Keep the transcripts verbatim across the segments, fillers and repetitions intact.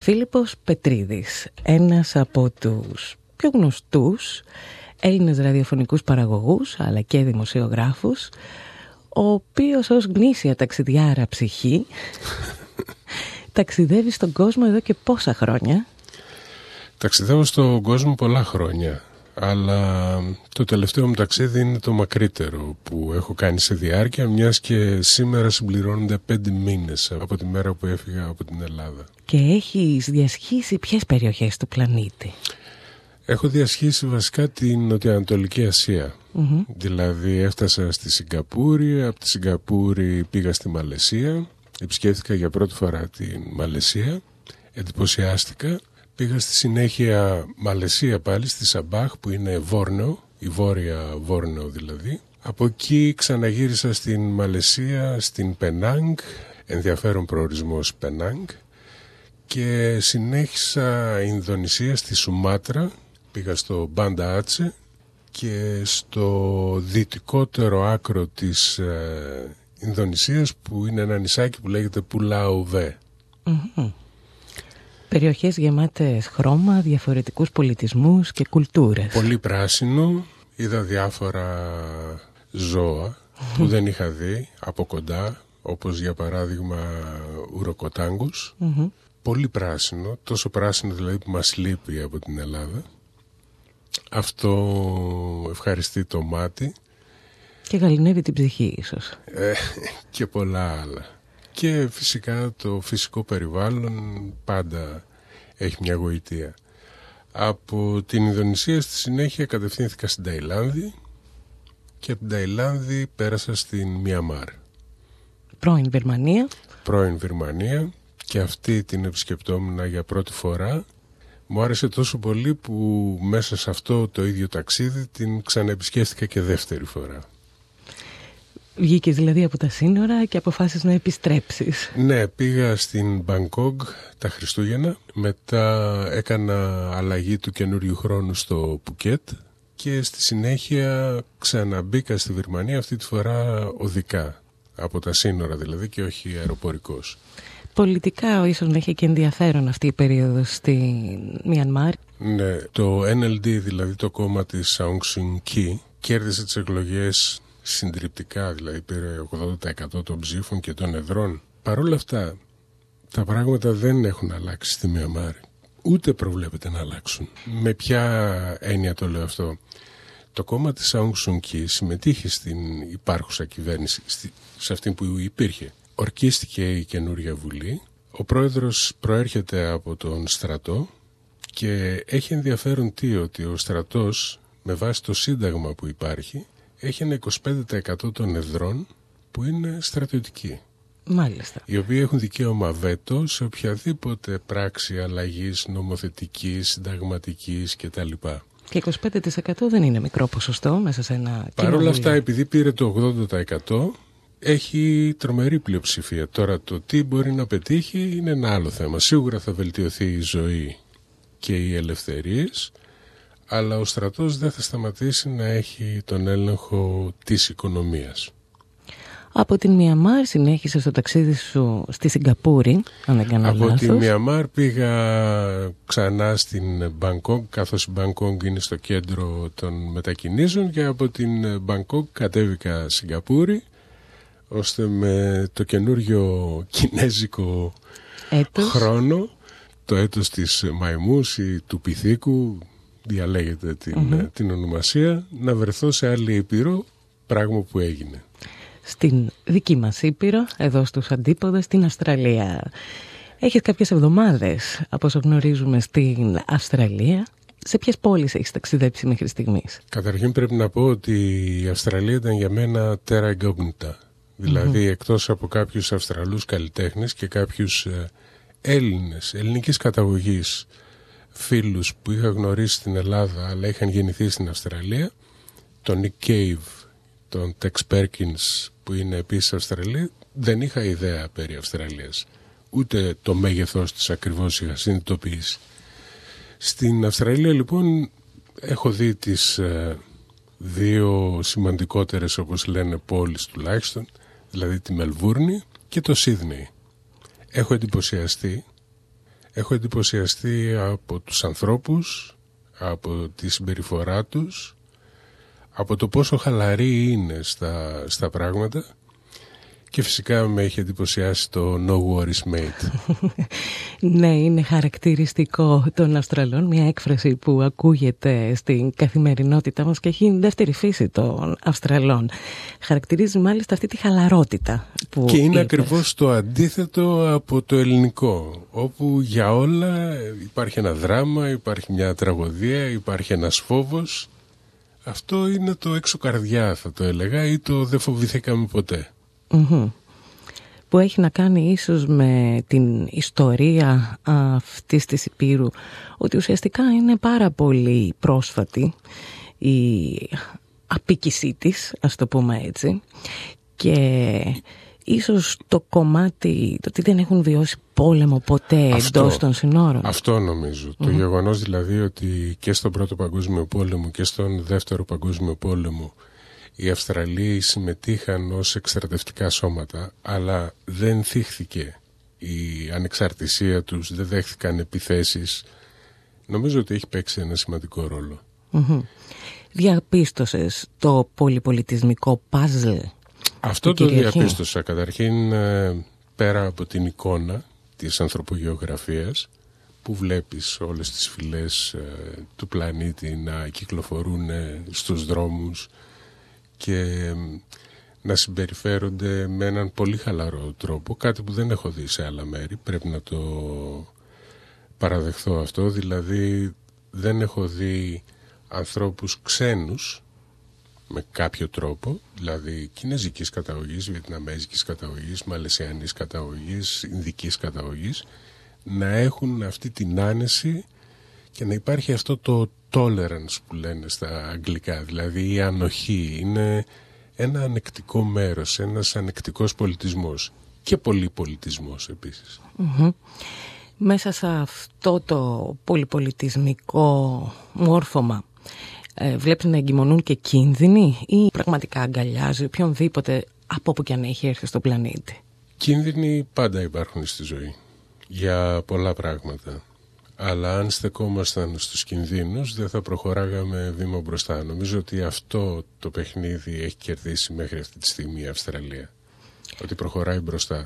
Φίλιππος Πετρίδης, ένας από τους πιο γνωστούς Έλληνες ραδιοφωνικούς παραγωγούς αλλά και δημοσιογράφους, ο οποίος ως γνήσια ταξιδιάρα ψυχή ταξιδεύει στον κόσμο εδώ και πόσα χρόνια? Ταξιδεύω στον κόσμο πολλά χρόνια, αλλά το τελευταίο μου ταξίδι είναι το μακρύτερο που έχω κάνει σε διάρκεια, μιας και σήμερα συμπληρώνονται πέντε μήνες από τη μέρα που έφυγα από την Ελλάδα. Και έχεις διασχίσει ποιες περιοχές του πλανήτη? Έχω διασχίσει βασικά την Νοτιοανατολική Ασία. Mm-hmm. Δηλαδή έφτασα στη Σιγκαπούρη, από τη Σιγκαπούρη πήγα στη Μαλαισία, επισκέφθηκα για πρώτη φορά την Μαλαισία, εντυπωσιάστηκα. Πήγα στη συνέχεια Μαλαισία πάλι, στη Σαμπάχ που είναι Βόρνεο, η βόρεια Βόρνεο δηλαδή. Από εκεί ξαναγύρισα στην Μαλαισία, στην Πενάγκ, ενδιαφέρον προορισμός Πενάγκ. Και συνέχισα Ινδονησία στη Σουμάτρα, πήγα στο Μπάντα Άτσε και στο δυτικότερο άκρο της ε, Ινδονησίας που είναι ένα νησάκι που λέγεται Πουλάου Βέ. Mm-hmm. Περιοχές γεμάτες χρώμα, διαφορετικούς πολιτισμούς και κουλτούρες. Πολύ πράσινο, είδα διάφορα ζώα που δεν είχα δει από κοντά, όπως για παράδειγμα ουροκοτάγκους. Mm-hmm. Πολύ πράσινο, τόσο πράσινο δηλαδή που μας λείπει από την Ελλάδα. Αυτό ευχαριστεί το μάτι. Και γαληνεύει την ψυχή ίσως. Ε, και πολλά άλλα. Και φυσικά το φυσικό περιβάλλον πάντα έχει μια γοητεία. Από την Ινδονησία στη συνέχεια κατευθύνθηκα στην Ταϊλάνδη και από την Ταϊλάνδη πέρασα στην Μιαμάρ. Πρώην Βερμανία. Πρώην Βερμανία. Και αυτή την επισκεπτόμουν για πρώτη φορά. Μου άρεσε τόσο πολύ που μέσα σε αυτό το ίδιο ταξίδι την ξαναεπισκέφθηκα και δεύτερη φορά. Βγήκες δηλαδή από τα σύνορα και αποφάσισες να επιστρέψεις. Ναι, πήγα στην Μπανκόκ τα Χριστούγεννα. Μετά έκανα αλλαγή του καινούριου χρόνου στο Πουκέτ. Και στη συνέχεια ξαναμπήκα στη Βερμανία, αυτή τη φορά οδικά. Από τα σύνορα δηλαδή και όχι αεροπορικός. Πολιτικά ίσως να έχει και ενδιαφέρον αυτή η περίοδος στη Μιανμάρ. Ναι, το Εν Ελ Ντι, δηλαδή το κόμμα της Aung San Suu Kyi, κέρδισε τις εκλογές συντριπτικά, δηλαδή πήρε ογδόντα τοις εκατό των ψήφων και των εδρών. Παρ' όλα αυτά, τα πράγματα δεν έχουν αλλάξει στη Μιανμάρ, ούτε προβλέπεται να αλλάξουν. Με ποια έννοια το λέω αυτό? Το κόμμα της Aung San Suu Kyi συμμετείχε στην υπάρχουσα κυβέρνηση, σε αυτή που υπήρχε. Ορκίστηκε η καινούργια βουλή, ο πρόεδρος προέρχεται από τον στρατό και έχει ενδιαφέρον τι, ότι ο στρατός με βάση το σύνταγμα που υπάρχει έχει ένα είκοσι πέντε τοις εκατό των εδρών που είναι στρατιωτικοί. Μάλιστα. Οι οποίοι έχουν δικαίωμα βέτο σε οποιαδήποτε πράξη αλλαγής νομοθετικής, συνταγματικής κτλ. Και είκοσι πέντε τοις εκατό δεν είναι μικρό ποσοστό μέσα σε ένα κοινοβούλιο. Παρ' όλα αυτά, επειδή πήρε το ογδόντα τοις εκατό, έχει τρομερή πλειοψηφία. Τώρα το τι μπορεί να πετύχει είναι ένα άλλο θέμα. Σίγουρα θα βελτιωθεί η ζωή και οι ελευθερίες, αλλά ο στρατός δεν θα σταματήσει να έχει τον έλεγχο της οικονομίας. Από την Μιαμάρ συνέχισε στο ταξίδι σου στη Σιγκαπούρη, αν δεν κάνω λάθος. Από τη Μιαμάρ πήγα ξανά στην Μπανκόκ, καθώς η Μπανκόκ είναι στο κέντρο των μετακινήσεων, και από την Μπανκόκ κατέβηκα Σιγκαπούρη, ώστε με το καινούριο κινέζικο έτος. χρόνο, το έτος της Μαϊμούς ή του Πυθίκου, διαλέγεται την, mm-hmm. την ονομασία, να βρεθώ σε άλλη ήπειρο, πράγμα που έγινε. Στην δική μας ήπειρο, εδώ στους αντίποδες, στην Αυστραλία. Έχεις κάποιες εβδομάδες, από όσο γνωρίζουμε, στην Αυστραλία. Σε ποιες πόλεις έχεις ταξιδέψει μέχρι στιγμής? Καταρχήν πρέπει να πω ότι η Αυστραλία ήταν για μένα terra incognita. Δηλαδή, mm-hmm. εκτός από κάποιους Αυστραλούς καλλιτέχνες και κάποιους ε, Έλληνες, ελληνικής καταγωγής φίλους που είχα γνωρίσει στην Ελλάδα αλλά είχαν γεννηθεί στην Αυστραλία, τον Nick Cave, τον Tex Perkins που είναι επίσης Αυστραλία, δεν είχα ιδέα περί Αυστραλίας. Ούτε το μέγεθός της ακριβώς είχα συνειδητοποιήσει. Στην Αυστραλία λοιπόν έχω δει τις ε, δύο σημαντικότερες, όπως λένε, πόλεις τουλάχιστον, δηλαδή τη Μελβούρνη και το Σίδνεϊ. Έχω εντυπωσιαστεί, Έχω εντυπωσιαστεί από τους ανθρώπους, από τη συμπεριφορά τους, από το πόσο χαλαροί είναι στα, στα πράγματα. Και φυσικά με έχει εντυπωσιάσει το No Worries Mate. Ναι, είναι χαρακτηριστικό των Αυστραλών, μια έκφραση που ακούγεται στην καθημερινότητά μας και έχει δεύτερη φύση των Αυστραλών. Χαρακτηρίζει μάλιστα αυτή τη χαλαρότητα που και είναι είπες. ακριβώς το αντίθετο από το ελληνικό, όπου για όλα υπάρχει ένα δράμα, υπάρχει μια τραγωδία, υπάρχει ένας φόβος. Αυτό είναι το έξω καρδιά, θα το έλεγα, ή το δεν φοβηθήκαμε ποτέ. Mm-hmm. Που έχει να κάνει ίσως με την ιστορία αυτής της Υπήρου, ότι ουσιαστικά είναι πάρα πολύ πρόσφατη η απίκησή της, ας το πούμε έτσι, και ίσως το κομμάτι, το ότι δεν έχουν βιώσει πόλεμο ποτέ εντός των συνόρων. Αυτό νομίζω. Mm-hmm. Το γεγονός δηλαδή ότι και στον Πρώτο Παγκόσμιο Πόλεμο και στον Δεύτερο Παγκόσμιο Πόλεμο οι Αυστραλοί συμμετείχαν ως εκστρατευτικά σώματα, αλλά δεν θύχθηκε η ανεξαρτησία τους, δεν δέχθηκαν επιθέσεις. Νομίζω ότι έχει παίξει ένα σημαντικό ρόλο. Mm-hmm. Διαπίστωσες το πολυπολιτισμικό παζλ? Αυτό το διαπίστωσα. Καταρχήν, πέρα από την εικόνα της ανθρωπογεωγραφίας, που βλέπεις όλες τις φυλές του πλανήτη να κυκλοφορούν στους δρόμους και να συμπεριφέρονται με έναν πολύ χαλαρό τρόπο, κάτι που δεν έχω δει σε άλλα μέρη, πρέπει να το παραδεχθώ αυτό. Δηλαδή δεν έχω δει ανθρώπους ξένους με κάποιο τρόπο, δηλαδή κινέζικης καταγωγής, βιετναμέζικης καταγωγής, μαλαισιανής καταγωγής, ινδικής καταγωγής, να έχουν αυτή την άνεση και να υπάρχει αυτό το tolerance που λένε στα αγγλικά, δηλαδή η ανοχή. Είναι ένα ανεκτικό μέρος, ένας ανεκτικός πολιτισμός και πολυπολιτισμός επίσης. Mm-hmm. Μέσα σε αυτό το πολυπολιτισμικό μόρφωμα ε, βλέπεις να εγκυμονούν και κίνδυνοι ή πραγματικά αγκαλιάζει οποιονδήποτε από όπου και αν έχει έρθει στο πλανήτη? Κίνδυνοι πάντα υπάρχουν στη ζωή για πολλά πράγματα. Αλλά αν στεκόμασταν στους κινδύνους δεν θα προχωράγαμε βήμα μπροστά. Νομίζω ότι αυτό το παιχνίδι έχει κερδίσει μέχρι αυτή τη στιγμή η Αυστραλία. Ότι προχωράει μπροστά.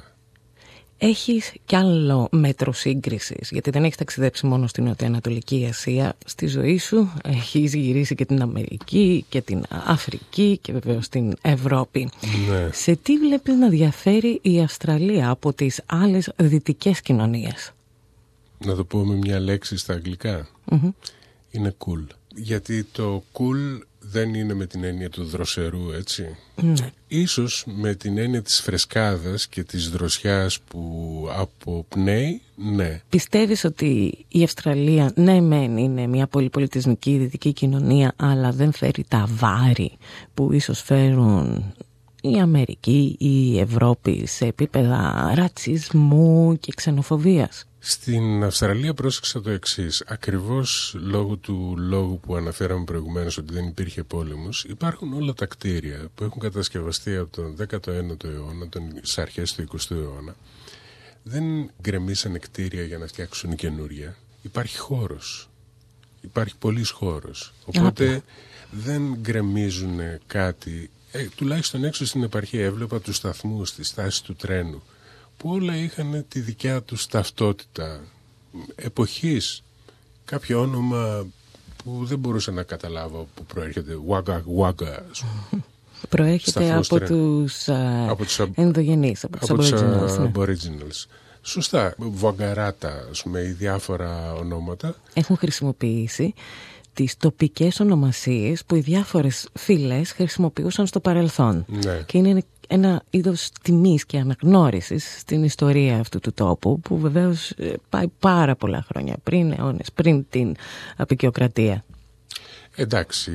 Έχεις κι άλλο μέτρο σύγκρισης, γιατί δεν έχεις ταξιδέψει μόνο στην Νοτιοανατολική Ασία. Στη ζωή σου έχεις γυρίσει και την Αμερική και την Αφρική και βεβαίως την Ευρώπη. Ναι. Σε τι βλέπεις να διαφέρει η Αυστραλία από τις άλλες δυτικές κοινωνίες? Να το πω με μια λέξη στα αγγλικά. Mm-hmm. Είναι cool. Γιατί το cool δεν είναι με την έννοια του δροσερού, έτσι. Mm. Ίσως με την έννοια της φρεσκάδας και της δροσιάς που αποπνέει, ναι. Πιστεύεις ότι η Αυστραλία, ναι μεν είναι μια πολυπολιτισμική δυτική κοινωνία, αλλά δεν φέρει τα βάρη που ίσως φέρουν η Αμερική ή η Ευρώπη σε επίπεδα ρατσισμού και ξενοφοβίας? Στην Αυστραλία πρόσεξα το εξής. Ακριβώς λόγω του λόγου που αναφέραμε προηγουμένως, ότι δεν υπήρχε πόλεμος, υπάρχουν όλα τα κτίρια που έχουν κατασκευαστεί από τον δέκατο ένατο αιώνα, τις αρχές του εικοστού αιώνα. Δεν γκρεμίσανε κτίρια για να φτιάξουν καινούρια. Υπάρχει χώρος. Υπάρχει πολύς χώρος. Οπότε Άπα. δεν γκρεμίζουν κάτι. Ε, τουλάχιστον έξω στην επαρχία έβλεπα τους σταθμούς, τις στάσεις του τρένου, που όλα είχαν τη δικιά τους ταυτότητα εποχής, κάποιο όνομα που δεν μπορούσα να καταλάβω που προέρχεται. Wagga Wagga. Προέρχεται από τους, α, από τους ενδογενείς, από τους από Aboriginals. Τους ναι. Aboriginals. Σωστά, Βαγκαράτα, με διάφορα ονόματα. Έχουν χρησιμοποιήσει τις τοπικές ονομασίες που οι διάφορες φυλές χρησιμοποιούσαν στο παρελθόν. Ναι. Και είναι ένα είδος τιμής και αναγνώρισης στην ιστορία αυτού του τόπου, που βεβαίως πάει πάρα πολλά χρόνια πριν, αιώνες πριν την αποικιοκρατία. Εντάξει,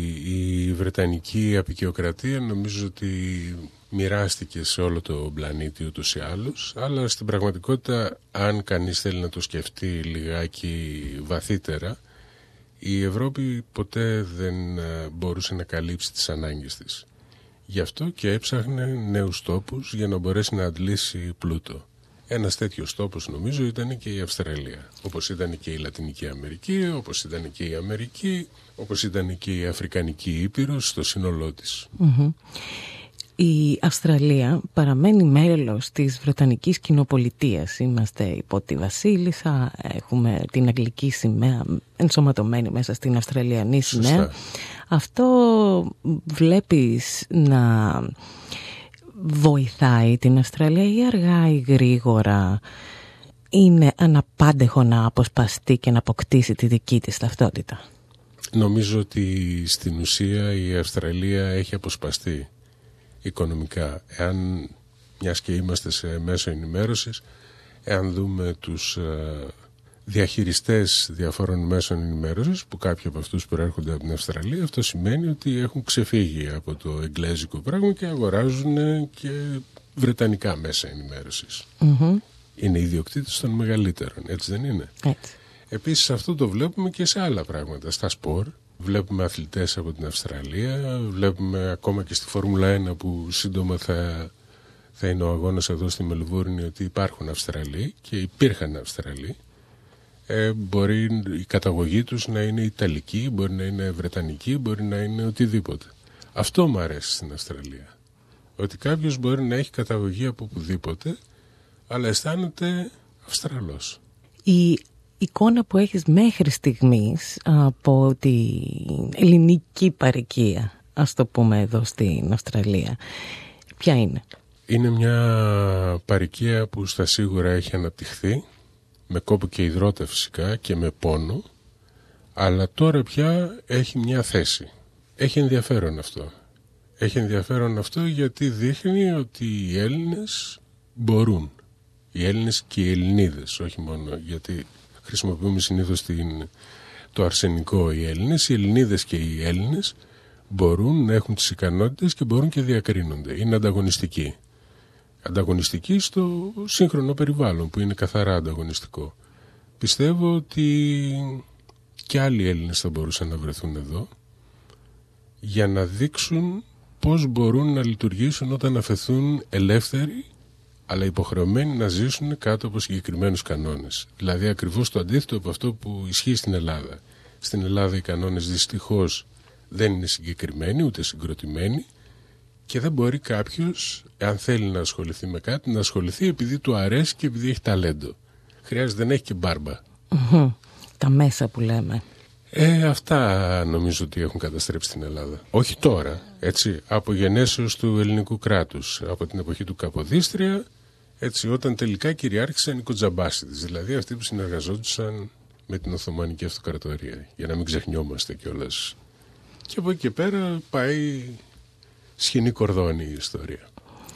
η Βρετανική αποικιοκρατία νομίζω ότι μοιράστηκε σε όλο το πλανήτη ούτως ή άλλως, αλλά στην πραγματικότητα, αν κανείς θέλει να το σκεφτεί λιγάκι βαθύτερα, η Ευρώπη ποτέ δεν μπορούσε να καλύψει τις ανάγκες της. Γι' αυτό και έψαχνε νέους τόπους για να μπορέσει να αντλήσει πλούτο. Ένας τέτοιος τόπος νομίζω ήταν και η Αυστραλία. Όπως ήταν και η Λατινική Αμερική, όπως ήταν και η Αμερική, όπως ήταν και η Αφρικανική Ήπειρος στο σύνολό της. Mm-hmm. Η Αυστραλία παραμένει μέλος της Βρετανικής Κοινοπολιτείας. Είμαστε υπό τη Βασίλισσα, έχουμε την αγγλική σημαία ενσωματωμένη μέσα στην Αυστραλιανή σημαία. Σωστά. Αυτό βλέπεις να βοηθάει την Αυστραλία ή αργά ή γρήγορα είναι αναπάντεχο να αποσπαστεί και να αποκτήσει τη δική της ταυτότητα? Νομίζω ότι στην ουσία η Αυστραλία έχει αποσπαστεί οικονομικά. Εάν, μιας και είμαστε σε μέσο ενημέρωσης, εάν δούμε τους ε, διαχειριστές διαφόρων μέσων ενημέρωσης, που κάποιοι από αυτούς προέρχονται από την Αυστραλία, αυτό σημαίνει ότι έχουν ξεφύγει από το εγγλέζικο πράγμα και αγοράζουν και βρετανικά μέσα ενημέρωσης. Mm-hmm. Είναι ιδιοκτήτες των μεγαλύτερων, έτσι δεν είναι? Έτσι. Επίσης αυτό το βλέπουμε και σε άλλα πράγματα, στα σπορ. Βλέπουμε αθλητές από την Αυστραλία, βλέπουμε ακόμα και στη Φόρμουλα ένα που σύντομα θα, θα είναι ο αγώνας εδώ στη Μελβούρνη, ότι υπάρχουν Αυστραλοί και υπήρχαν Αυστραλοί. Ε, μπορεί η καταγωγή τους να είναι Ιταλική, μπορεί να είναι Βρετανική, μπορεί να είναι οτιδήποτε. Αυτό μου αρέσει στην Αυστραλία. Ότι κάποιος μπορεί να έχει καταγωγή από οπουδήποτε, αλλά αισθάνεται Αυστραλός. Η εικόνα που έχεις μέχρι στιγμής από την ελληνική παροικία, ας το πούμε εδώ στην Αυστραλία, ποια είναι? Είναι μια παροικία που στα σίγουρα έχει αναπτυχθεί, με κόπο και υδρότα φυσικά και με πόνο, αλλά τώρα πια έχει μια θέση. Έχει ενδιαφέρον αυτό. Έχει ενδιαφέρον αυτό γιατί δείχνει ότι οι Έλληνες μπορούν. Οι Έλληνες και οι Ελληνίδες, όχι μόνο, γιατί χρησιμοποιούμε συνήθως την, το αρσενικό οι Έλληνες. Οι Ελληνίδες και οι Έλληνες μπορούν να έχουν τις ικανότητες και μπορούν και διακρίνονται. Είναι ανταγωνιστικοί. Ανταγωνιστικοί στο σύγχρονο περιβάλλον που είναι καθαρά ανταγωνιστικό. Πιστεύω ότι και άλλοι Έλληνες θα μπορούσαν να βρεθούν εδώ για να δείξουν πώς μπορούν να λειτουργήσουν όταν αφαιθούν ελεύθεροι αλλά υποχρεωμένοι να ζήσουν κάτω από συγκεκριμένους κανόνες. Δηλαδή ακριβώς το αντίθετο από αυτό που ισχύει στην Ελλάδα. Στην Ελλάδα οι κανόνες δυστυχώς δεν είναι συγκεκριμένοι ούτε συγκροτημένοι και δεν μπορεί κάποιος, αν θέλει να ασχοληθεί με κάτι, να ασχοληθεί επειδή του αρέσει και επειδή έχει ταλέντο. Χρειάζεται να έχει και μπάρμπα. Mm-hmm. Τα μέσα που λέμε. Ε, αυτά νομίζω ότι έχουν καταστρέψει την Ελλάδα. Όχι τώρα, έτσι, από γενέσεως του ελληνικού κράτους, από την εποχή του Καποδίστρια, έτσι, όταν τελικά κυριάρχησαν οι κοτζαμπάσιδες, δηλαδή αυτοί που συνεργαζόντουσαν με την Οθωμανική Αυτοκρατορία, για να μην ξεχνιόμαστε κιόλας. Και από εκεί και πέρα πάει σχοινή κορδόνη η ιστορία.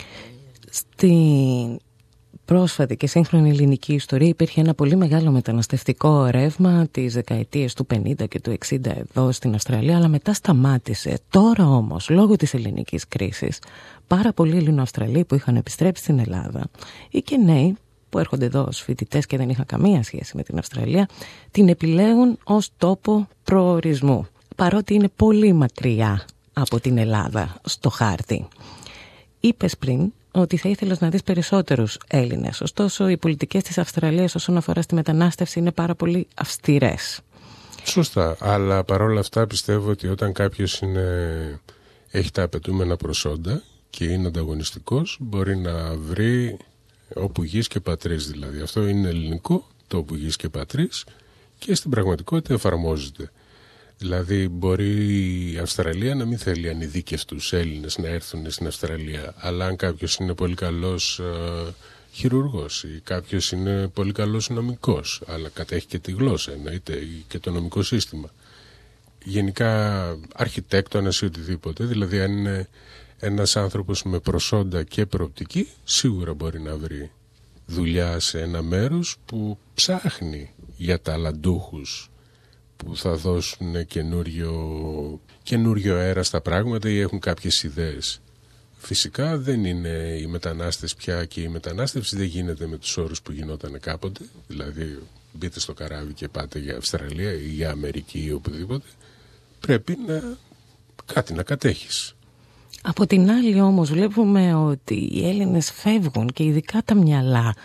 Στην πρόσφατη και σύγχρονη ελληνική ιστορία υπήρχε ένα πολύ μεγάλο μεταναστευτικό ρεύμα τις δεκαετίες του πενήντα και του εξήντα εδώ στην Αυστραλία, αλλά μετά σταμάτησε. Τώρα όμως, λόγω της ελληνικής κρίσης, πάρα πολλοί Ελληνοαυστραλοί που είχαν επιστρέψει στην Ελλάδα ή και νέοι που έρχονται εδώ ως φοιτητές και δεν είχαν καμία σχέση με την Αυστραλία, την επιλέγουν ως τόπο προορισμού, παρότι είναι πολύ μακριά από την Ελλάδα στο χάρτη. Είπες πριν ότι θα ήθελες να δεις περισσότερους Έλληνες. Ωστόσο, οι πολιτικές της Αυστραλίας όσον αφορά στη μετανάστευση είναι πάρα πολύ αυστηρές. Σωστά, αλλά παρόλα αυτά πιστεύω ότι όταν κάποιος είναι, έχει τα απαιτούμενα προσόντα και είναι ανταγωνιστικός, μπορεί να βρει όπου γης και πατρίς δηλαδή. Αυτό είναι ελληνικό, το όπου γης και πατρίς, και στην πραγματικότητα εφαρμόζεται. Δηλαδή μπορεί η Αυστραλία να μην θέλει ανειδίκευτους Έλληνες να έρθουν στην Αυστραλία, αλλά αν κάποιος είναι πολύ καλός ε, χειρουργός ή κάποιος είναι πολύ καλός νομικός, αλλά κατέχει και τη γλώσσα εννοείται και το νομικό σύστημα, γενικά αρχιτέκτονας ή οτιδήποτε, δηλαδή αν είναι ένας άνθρωπος με προσόντα και προοπτική, σίγουρα μπορεί να βρει δουλειά σε ένα μέρος που ψάχνει για ταλαντούχους που θα δώσουν καινούριο, καινούριο αέρα στα πράγματα ή έχουν κάποιες ιδέες. Φυσικά δεν είναι οι μετανάστες πια, και η μετανάστευση δεν γίνεται με τους όρους που γινόταν κάποτε, δηλαδή μπείτε στο καράβι και πάτε για Αυστραλία ή για Αμερική ή οπουδήποτε. Πρέπει να κάτι να κατέχεις. Από την άλλη όμως βλέπουμε ότι οι Έλληνες φεύγουν και ειδικά τα μυαλά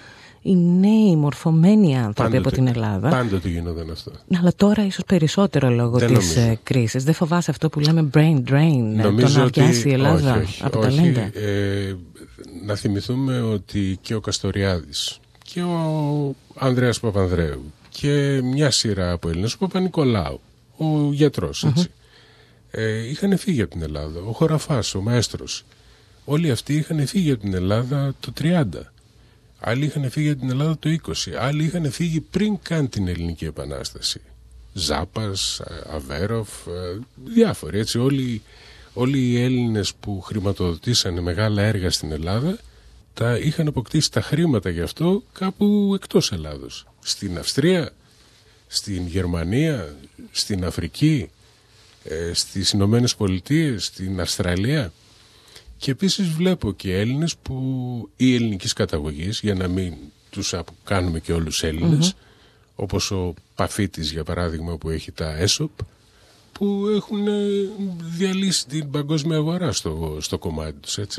οι νέοι μορφωμένοι άνθρωποι πάντοτε, από την Ελλάδα. Πάντοτε γινόταν αυτό. Αλλά τώρα ίσως περισσότερο λόγω δεν της νομίζω. κρίσης. Δεν φοβάσαι αυτό που λέμε brain drain, νομίζω το να αδειάσει η Ελλάδα όχι, όχι, από όχι, ταλέντα. Ε, να θυμηθούμε ότι και ο Καστοριάδης και ο Ανδρέας Παπανδρέου και μια σειρά από Έλληνες, ο Παπα-Νικολάου, ο γιατρός, έτσι, mm-hmm. ε, είχαν φύγει από την Ελλάδα. Ο Χωραφάς, ο Μαέστρος. Όλοι αυτοί είχαν φύγει από την Ελλάδα το τριάντα. Άλλοι είχαν φύγει από την Ελλάδα το είκοσι. Άλλοι είχαν φύγει πριν καν την Ελληνική Επανάσταση. Ζάπας, Αβέροφ, διάφοροι. Έτσι, όλοι, όλοι οι Έλληνες που χρηματοδοτήσανε μεγάλα έργα στην Ελλάδα τα είχαν αποκτήσει τα χρήματα γι' αυτό κάπου εκτός Ελλάδος. Στην Αυστρία, στην Γερμανία, στην Αφρική, στις Ηνωμένες Πολιτείες, στην Αυστραλία. Και επίσης βλέπω και Έλληνες που ή ελληνικής καταγωγής, για να μην τους κάνουμε και όλους Έλληνες, mm-hmm. όπως ο Παφίτης για παράδειγμα που έχει τα έσοπ, που έχουν διαλύσει την παγκόσμια αγορά στο, στο κομμάτι τους, έτσι.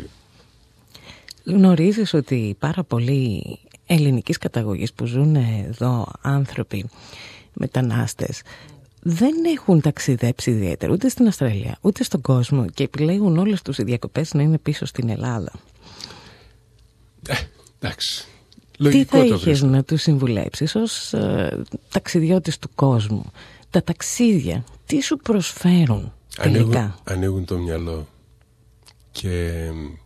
Γνωρίζεις ότι πάρα πολλοί ελληνικής καταγωγής που ζουν εδώ άνθρωποι, μετανάστες, δεν έχουν ταξιδέψει ιδιαίτερα ούτε στην Αυστραλία ούτε στον κόσμο και επιλέγουν όλες τους οι διακοπές να είναι πίσω στην Ελλάδα. Ε, εντάξει. Τι θα είχες να τους συμβουλέψεις ως ε, ταξιδιώτης του κόσμου? Τα ταξίδια τι σου προσφέρουν τελικά? Ανοίγουν, ανοίγουν το μυαλό και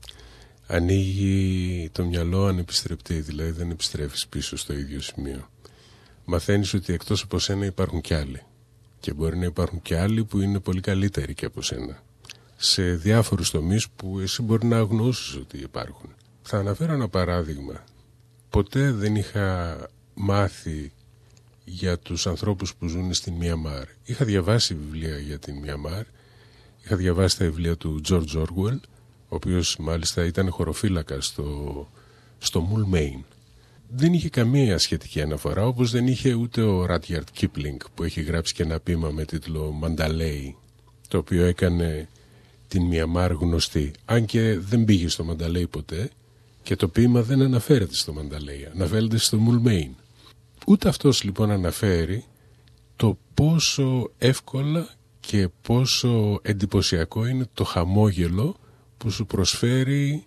ανοίγει το μυαλό ανεπιστρεπτή, δηλαδή δεν επιστρέφεις πίσω στο ίδιο σημείο. Μαθαίνεις ότι εκτός από σένα υπάρχουν κι άλλοι. Και μπορεί να υπάρχουν και άλλοι που είναι πολύ καλύτεροι και από σένα. Σε διάφορους τομείς που εσύ μπορεί να αγνοήσεις ότι υπάρχουν. Θα αναφέρω ένα παράδειγμα. Ποτέ δεν είχα μάθει για τους ανθρώπους που ζουν στην Μιαμάρ. Είχα διαβάσει βιβλία για την Μιαμάρ. Είχα διαβάσει τα βιβλία του George Orwell, ο οποίος μάλιστα ήταν χωροφύλακας στο, στο Μουλμέιν. Δεν είχε καμία σχετική αναφορά, όπως δεν είχε ούτε ο Rudyard Kipling που έχει γράψει και ένα ποίημα με τίτλο Μανταλέι, το οποίο έκανε την Μιαμάρ γνωστή. Αν και δεν πήγε στο Μανταλέι ποτέ και το ποίημα δεν αναφέρεται στο Μανταλέι, αναφέρεται στο Μουλμέιν. Ούτε αυτός λοιπόν αναφέρει το πόσο εύκολα και πόσο εντυπωσιακό είναι το χαμόγελο που σου προσφέρει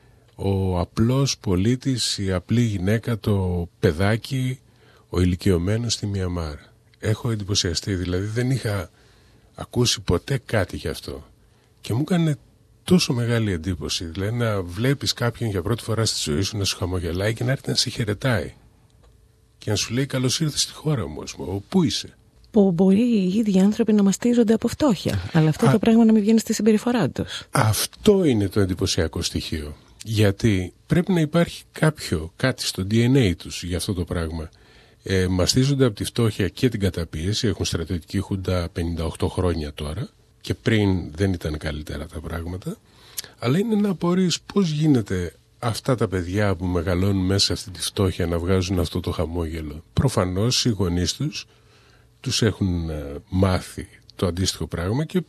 ο απλός πολίτης, η απλή γυναίκα, το παιδάκι, ο ηλικιωμένος στη Μιαμάρ. Έχω εντυπωσιαστεί, δηλαδή δεν είχα ακούσει ποτέ κάτι γι' αυτό. Και μου έκανε τόσο μεγάλη εντύπωση, δηλαδή να βλέπεις κάποιον για πρώτη φορά στη ζωή σου να σου χαμογελάει και να έρθει να σε χαιρετάει. Και να σου λέει καλώς ήρθες στη χώρα μου, πού είσαι. Που μπορεί οι ίδιοι άνθρωποι να μαστίζονται από φτώχεια, αλλά αυτό Α, το πράγμα να μην βγαίνει στη συμπεριφορά τους. Αυτό είναι το εντυπωσιακό στοιχείο. Γιατί πρέπει να υπάρχει κάποιο, κάτι στο ντι εν έι τους για αυτό το πράγμα. Ε, μαστίζονται από τη φτώχεια και την καταπίεση, έχουν στρατιωτική χούντα πενήντα οκτώ χρόνια τώρα και πριν δεν ήταν καλύτερα τα πράγματα. Αλλά είναι να απορείς πώς γίνεται αυτά τα παιδιά που μεγαλώνουν μέσα σε αυτή τη φτώχεια να βγάζουν αυτό το χαμόγελο. Προφανώς οι γονείς τους τους έχουν μάθει το αντίστοιχο πράγμα και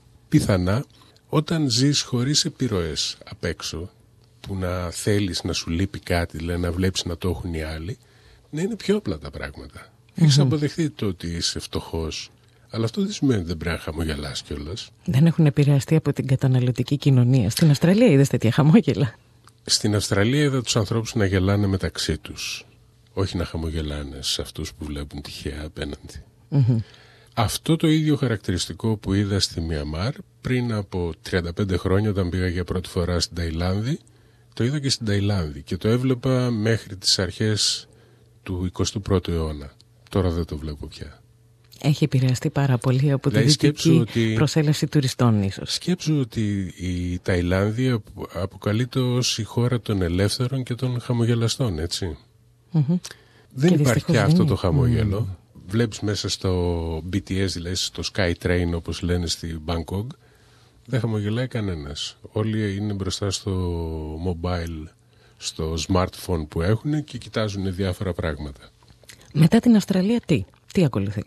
πιθανά όταν ζεις χωρίς επιρροές απ' έξω, που να θέλεις να σου λείπει κάτι, δηλαδή να βλέπεις να το έχουν οι άλλοι, να είναι πιο απλά τα πράγματα. Mm-hmm. Έχεις αποδεχθεί το ότι είσαι φτωχός, αλλά αυτό δεν σημαίνει ότι δεν πρέπει να χαμογελάς κιόλας. Δεν έχουν επηρεαστεί από την καταναλωτική κοινωνία. Στην Αυστραλία είδες τέτοια χαμόγελα? Στην Αυστραλία είδα τους ανθρώπους να γελάνε μεταξύ τους, όχι να χαμογελάνε σε αυτούς που βλέπουν τυχαία απέναντι. Mm-hmm. Αυτό το ίδιο χαρακτηριστικό που είδα στη Μιαμάρ πριν από τριάντα πέντε χρόνια όταν πήγα για πρώτη φορά στην Ταϊλάνδη, το είδα και στην Ταϊλάνδη και το έβλεπα μέχρι τις αρχές του εικοστού πρώτου αιώνα. Τώρα δεν το βλέπω πια. Έχει επηρεαστεί πάρα πολύ από τη δυτική ότι... προσέλευση τουριστών ίσως. Σκέψου ότι η Ταϊλάνδη αποκαλείται ως η χώρα των ελεύθερων και των χαμογελαστών, έτσι. Mm-hmm. Δεν και υπάρχει πια αυτό το χαμόγελο. Mm. Βλέπεις μέσα στο μπι τι ες, δηλαδή στο Skytrain όπως λένε στη Μπαγκόγκ, δεν χαμογελάει κανένας. Όλοι είναι μπροστά στο mobile, στο smartphone που έχουν και κοιτάζουν διάφορα πράγματα. Μετά την Αυστραλία τι, τι ακολουθεί?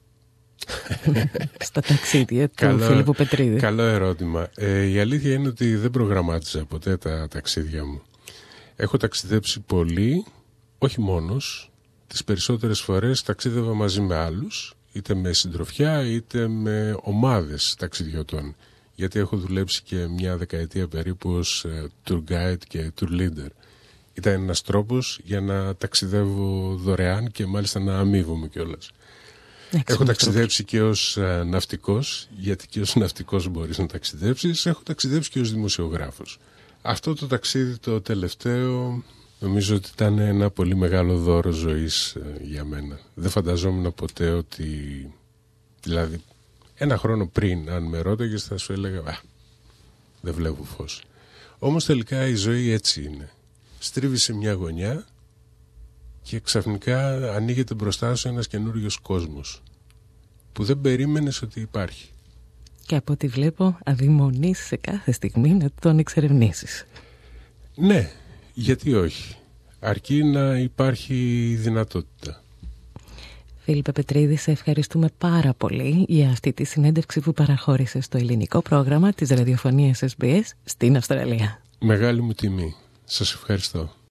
Στα ταξίδια του καλό, Φίλιππου Πετρίδη. Καλό ερώτημα. Ε, η αλήθεια είναι ότι δεν προγραμμάτιζα ποτέ τα ταξίδια μου. Έχω ταξιδέψει πολύ όχι μόνος, τις περισσότερες φορές ταξίδευα μαζί με άλλους, είτε με συντροφιά είτε με ομάδες ταξιδιωτών, γιατί έχω δουλέψει και μια δεκαετία περίπου ως tour guide και tour leader. Ήταν ένας τρόπος για να ταξιδεύω δωρεάν και μάλιστα να αμείβομαι κιόλας. Έχω ταξιδέψει και ως uh, ναυτικός, γιατί και ως ναυτικός μπορείς να ταξιδέψεις. Έχω ταξιδέψει και ως δημοσιογράφος. Αυτό το ταξίδι το τελευταίο νομίζω ότι ήταν ένα πολύ μεγάλο δώρο ζωής uh, για μένα. Δεν φανταζόμουν ποτέ ότι, δηλαδή ένα χρόνο πριν αν με ρώταγες θα σου έλεγα α, δεν βλέπω φως. Όμως τελικά η ζωή έτσι είναι. Στρίβει σε μια γωνιά και ξαφνικά ανοίγεται μπροστά σου ένας καινούριος κόσμος που δεν περίμενες ότι υπάρχει. Και από ό,τι βλέπω αδειμονείς σε κάθε στιγμή να τον εξερευνήσεις. Ναι, γιατί όχι. Αρκεί να υπάρχει δυνατότητα. Φίλιππε Πετρίδη, σε ευχαριστούμε πάρα πολύ για αυτή τη συνέντευξη που παραχώρησες στο ελληνικό πρόγραμμα της ραδιοφωνίας Ες Μπι Ες στην Αυστραλία. Μεγάλη μου τιμή. Σας ευχαριστώ.